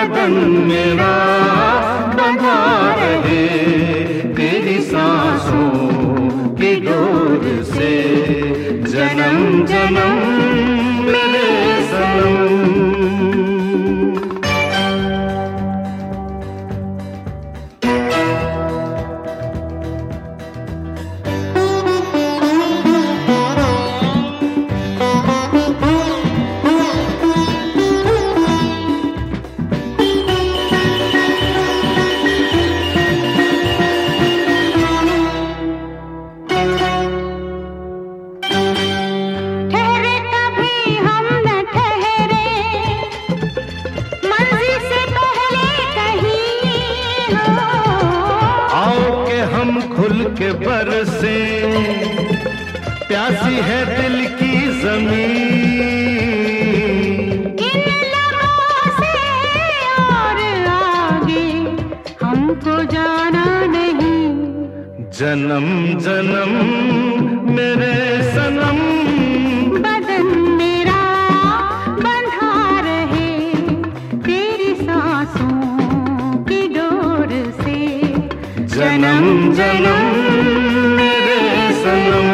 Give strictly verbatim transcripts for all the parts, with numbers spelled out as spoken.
बदन मेरा बंधा रहे तेरी सांसों की डोर से, जन्म जन्म मेरे सनम। खुल के बरसे प्यासी है दिल की जमीन, इन लबों से और आगे हमको जाना नहीं। जन्म जन्म मेरे सनम, बदन मेरा बंधा रहे तेरी सांसों की डोर से, जन्म जन्म मेरे सनम।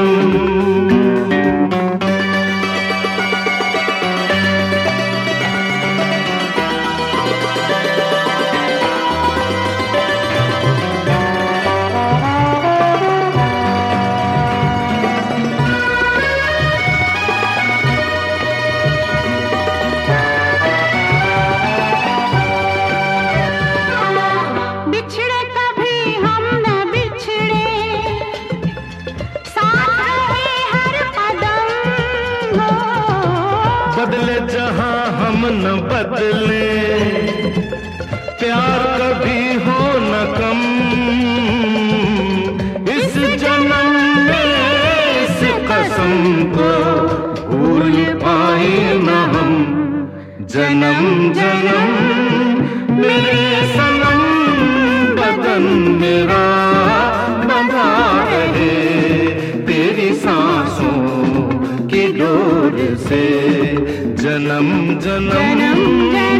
बदले जहां हम न बदले, प्यार कभी हो न कम, इस जन्म में इस कसम को भूल पाए न हम। जन्म जन्म मेरे सनम, बदन मेरा बंधा रहे तेरी सांसों की डोर से, जन्म जन्म।